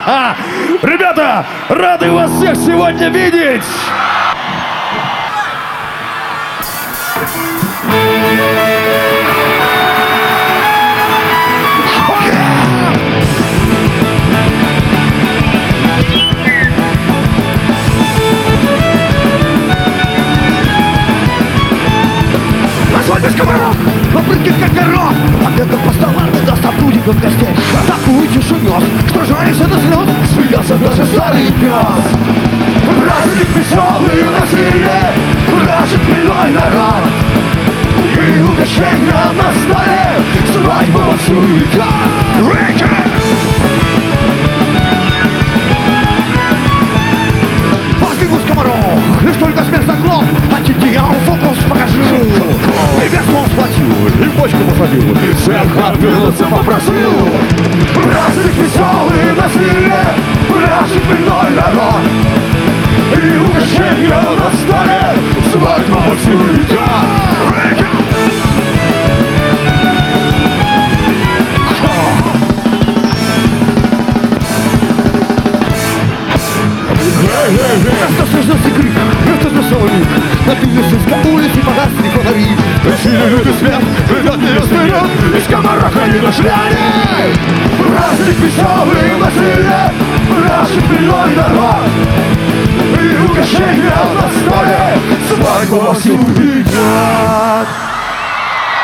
Ребята, рады вас всех сегодня видеть! Без комаров, попрыгнет как горох. Обедал по столам, не даст обудиков гостей. Такую тишу нес, что жарится до слез. Смеялся даже старый пес. Праздник веселый на силе, праздник милой народ. И угощения на столе, свадьба вовсю идет. Возьму скоморох, лишь только смерть заглох. А тебе я фокус покажу. И вес он схватил, и бочку посадил, и всех отвернуться попросил. Праздник веселый на силе, праздник мирной народ. И угощения на столе, свадьба вовсю идет. Просто слышался крик, это веселый миг. На Тынышевской улице погасли фонари. Пришли люди свет, придет мир вперед. Из комараха не нашли они. Праздник веселый на силе, праздник милой народ. И угощения на столе, свадьба вовсю идет.